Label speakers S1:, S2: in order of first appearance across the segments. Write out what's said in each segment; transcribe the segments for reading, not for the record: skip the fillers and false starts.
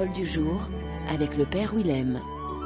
S1: parole du jour avec le Père Willem.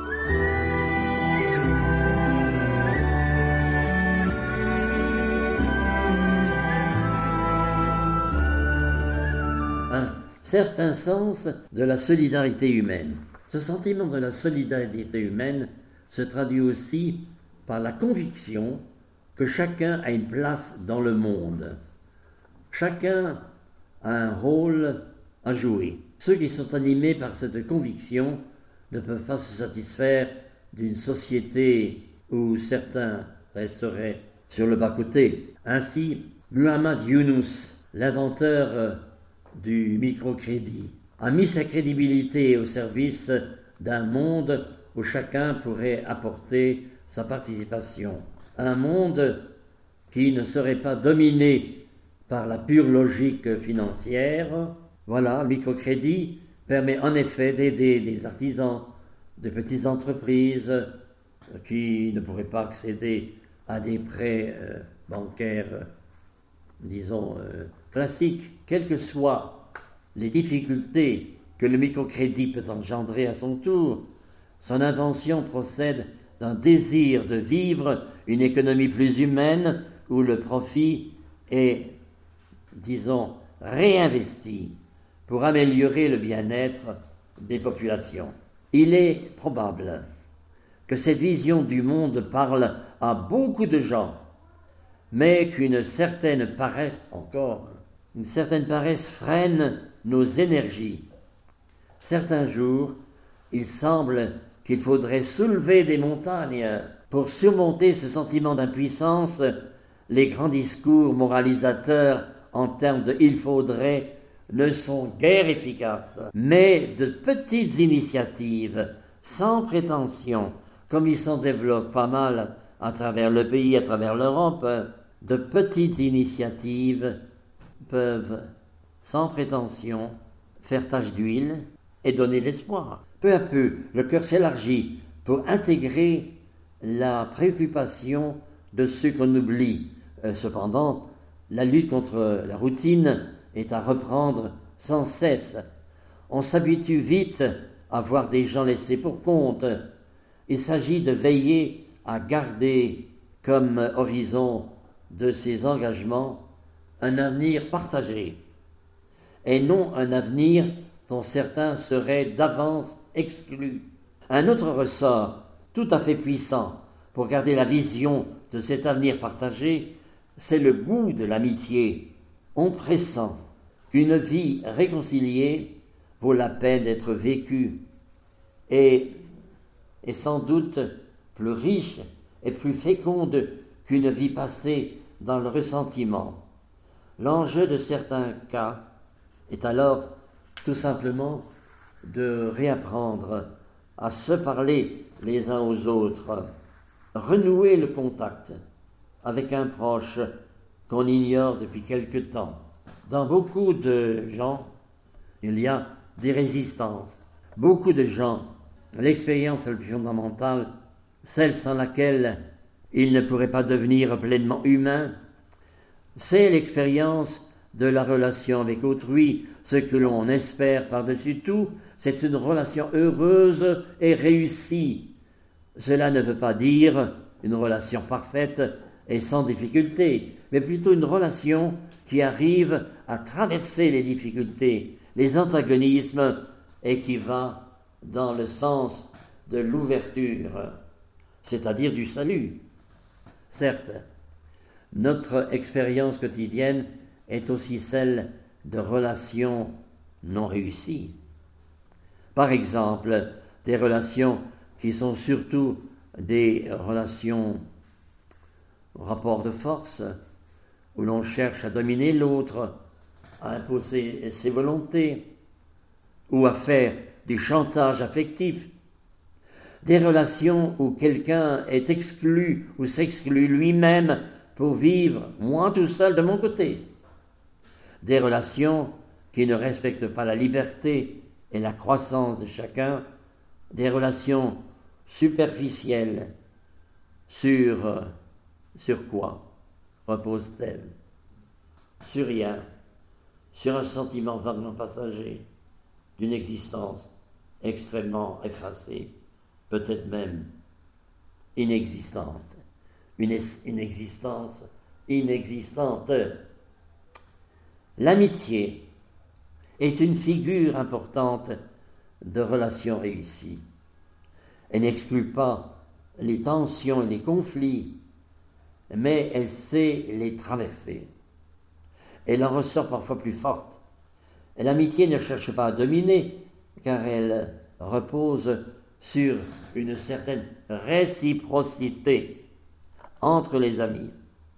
S2: Un certain sens de la solidarité humaine. Ce sentiment de la solidarité humaine se traduit aussi par la conviction que chacun a une place dans le monde. Chacun a un rôle à jouer. Ceux qui sont animés par cette conviction ne peuvent pas se satisfaire d'une société où certains resteraient sur le bas-côté. Ainsi, Muhammad Yunus, l'inventeur du microcrédit, a mis sa crédibilité au service d'un monde où chacun pourrait apporter sa participation. Un monde qui ne serait pas dominé par la pure logique financière. Voilà, le microcrédit permet en effet d'aider des artisans, des petites entreprises qui ne pourraient pas accéder à des prêts bancaires, classiques. Quelles que soient les difficultés que le microcrédit peut engendrer à son tour, son invention procède d'un désir de vivre une économie plus humaine où le profit est, réinvesti pour améliorer le bien-être des populations. Il est probable que cette vision du monde parle à beaucoup de gens, mais qu'une certaine paresse freine nos énergies. Certains jours, il semble qu'il faudrait soulever des montagnes pour surmonter ce sentiment d'impuissance. Les grands discours moralisateurs en termes de « il faudrait » ne sont guère efficaces, mais de petites initiatives, sans prétention, comme il s'en développe pas mal à travers le pays, à travers l'Europe, de petites initiatives peuvent, sans prétention, faire tache d'huile et donner l'espoir. Peu à peu, le cœur s'élargit pour intégrer la préoccupation de ceux qu'on oublie. Cependant, la lutte contre la routine est à reprendre sans cesse. On s'habitue vite à voir des gens laissés pour compte. Il s'agit de veiller à garder comme horizon de ces engagements un avenir partagé et non un avenir dont certains seraient d'avance exclus. Un autre ressort tout à fait puissant pour garder la vision de cet avenir partagé, c'est le goût de l'amitié. On pressent qu'une vie réconciliée vaut la peine d'être vécue et est sans doute plus riche et plus féconde qu'une vie passée dans le ressentiment. L'enjeu de certains cas est alors tout simplement de réapprendre à se parler les uns aux autres, renouer le contact avec un proche qu'on ignore depuis quelque temps. Dans beaucoup de gens, il y a des résistances. Beaucoup de gens, l'expérience la plus fondamentale, celle sans laquelle ils ne pourraient pas devenir pleinement humains, c'est l'expérience de la relation avec autrui. Ce que l'on espère par-dessus tout, c'est une relation heureuse et réussie. Cela ne veut pas dire une relation parfaite et sans difficulté, mais plutôt une relation qui arrive à traverser les difficultés, les antagonismes, et qui va dans le sens de l'ouverture, c'est-à-dire du salut. Certes, notre expérience quotidienne est aussi celle de relations non réussies. Par exemple, des relations qui sont surtout des relations au rapport de force, où l'on cherche à dominer l'autre, à imposer ses volontés, ou à faire du chantage affectif. Des relations où quelqu'un est exclu ou s'exclut lui-même pour vivre, moi tout seul de mon côté. Des relations qui ne respectent pas la liberté et la croissance de chacun, des relations superficielles. Sur quoi repose-t-elle? Sur rien, sur un sentiment vaguement passager d'une existence extrêmement effacée, peut-être même inexistante, une existence inexistante. L'amitié est une figure importante de relations réussies. Elle n'exclut pas les tensions et les conflits, mais elle sait les traverser. Elle en ressort parfois plus forte. Et l'amitié ne cherche pas à dominer, car elle repose sur une certaine réciprocité entre les amis.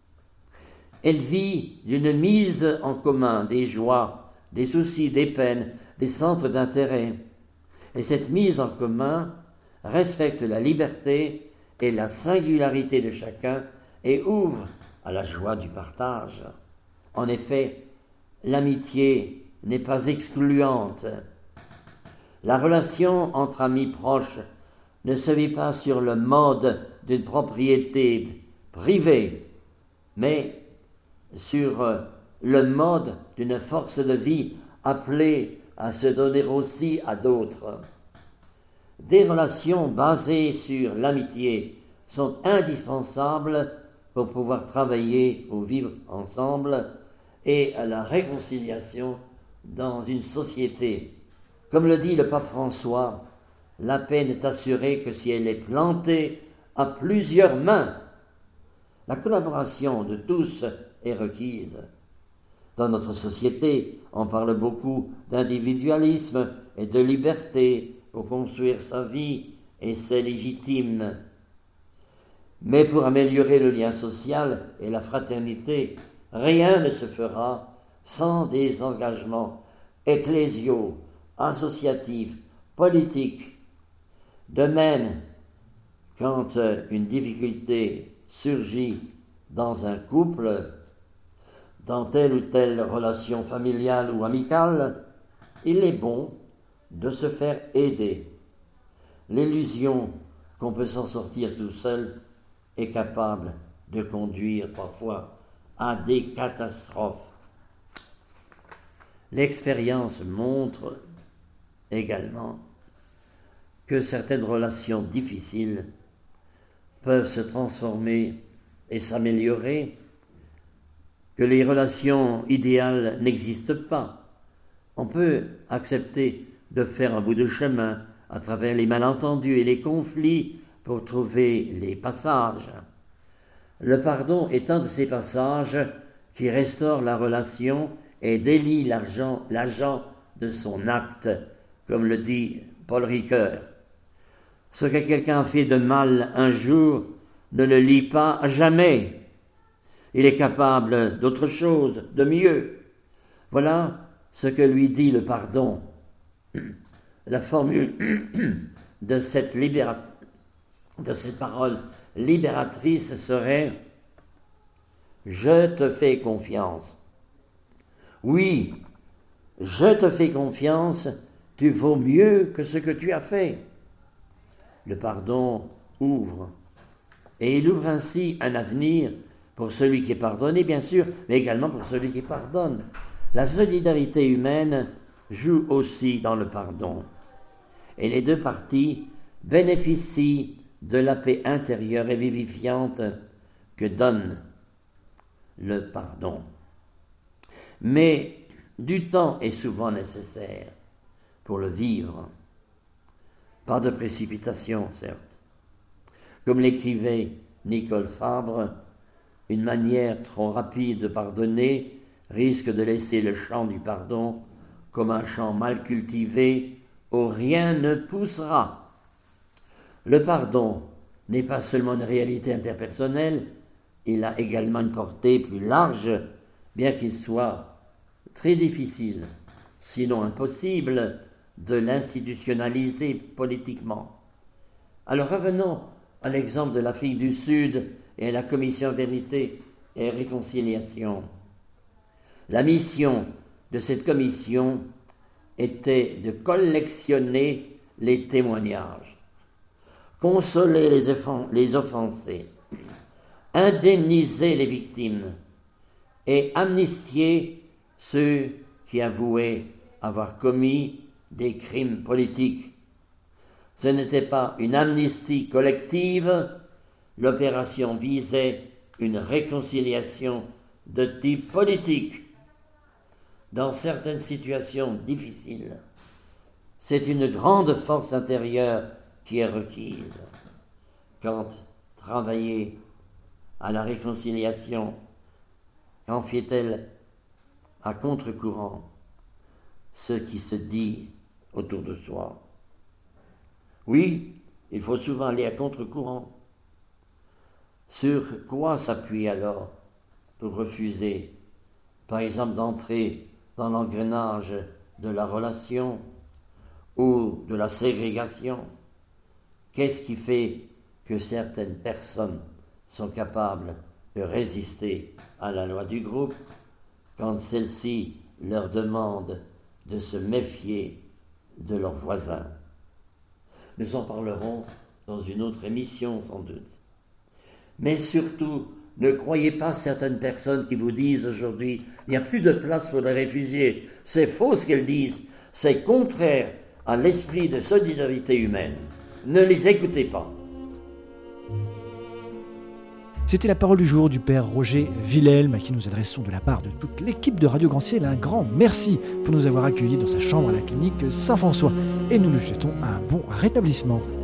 S2: Elle vit d'une mise en commun des joies, des soucis, des peines, des centres d'intérêt. Et cette mise en commun respecte la liberté et la singularité de chacun et ouvre à la joie du partage. En effet, l'amitié n'est pas excluante. La relation entre amis proches ne se vit pas sur le mode d'une propriété privée, mais sur le mode d'une force de vie appelée à se donner aussi à d'autres. Des relations basées sur l'amitié sont indispensables pour pouvoir travailler ou vivre ensemble et à la réconciliation dans une société. Comme le dit le pape François, la paix n'est assurée que si elle est plantée à plusieurs mains. La collaboration de tous est requise. Dans notre société, on parle beaucoup d'individualisme et de liberté pour construire sa vie, et c'est légitime. Mais pour améliorer le lien social et la fraternité, rien ne se fera sans des engagements ecclésiaux, associatifs, politiques. De même, quand une difficulté surgit dans un couple, dans telle ou telle relation familiale ou amicale, il est bon de se faire aider. L'illusion qu'on peut s'en sortir tout seul est capable de conduire parfois à des catastrophes. L'expérience montre également que certaines relations difficiles peuvent se transformer et s'améliorer, que les relations idéales n'existent pas. On peut accepter de faire un bout de chemin à travers les malentendus et les conflits pour trouver les passages. Le pardon est un de ces passages qui restaure la relation et délie l'agent de son acte, comme le dit Paul Ricoeur. Ce que quelqu'un fait de mal un jour ne le lie pas à jamais. Il est capable d'autre chose, de mieux. Voilà ce que lui dit le pardon. La formule de cette parole libératrice serait « Je te fais confiance ». Oui, je te fais confiance, tu vaux mieux que ce que tu as fait. Le pardon ouvre, et il ouvre ainsi un avenir pour celui qui est pardonné, bien sûr, mais également pour celui qui pardonne. La solidarité humaine joue aussi dans le pardon, et les deux parties bénéficient de la paix intérieure et vivifiante que donne le pardon. Mais du temps est souvent nécessaire pour le vivre. Pas de précipitation, certes. Comme l'écrivait Nicole Fabre, une manière trop rapide de pardonner risque de laisser le champ du pardon comme un champ mal cultivé où rien ne poussera. Le pardon n'est pas seulement une réalité interpersonnelle, il a également une portée plus large, bien qu'il soit très difficile, sinon impossible, de l'institutionnaliser politiquement. Alors revenons à l'exemple de l'Afrique du Sud et à la Commission Vérité et Réconciliation. La mission de cette commission était de collectionner les témoignages, consoler les offensés, indemniser les victimes et amnistier ceux qui avouaient avoir commis des crimes politiques Ce n'était pas une amnistie collective, l'opération visait une réconciliation de type politique. Dans certaines situations difficiles, c'est une grande force intérieure qui est requise. Quand travailler à la réconciliation, quand fait-elle à contre-courant ce qui se dit autour de soi? Oui, il faut souvent aller à contre-courant. Sur quoi s'appuyer alors pour refuser, par exemple, d'entrer dans l'engrenage de la relation ou de la ségrégation? Qu'est-ce qui fait que certaines personnes sont capables de résister à la loi du groupe quand celle-ci leur demande de se méfier de leurs voisins? Nous en parlerons dans une autre émission sans doute. Mais surtout, ne croyez pas certaines personnes qui vous disent aujourd'hui « il n'y a plus de place pour les réfugiés ». C'est faux ce qu'elles disent, c'est contraire à l'esprit de solidarité humaine. Ne les écoutez pas.
S3: C'était la parole du jour du père Roger Wilhelm, à qui nous adressons de la part de toute l'équipe de Radio Grand-Ciel un grand merci pour nous avoir accueillis dans sa chambre à la clinique Saint-François. Et nous lui souhaitons un bon rétablissement.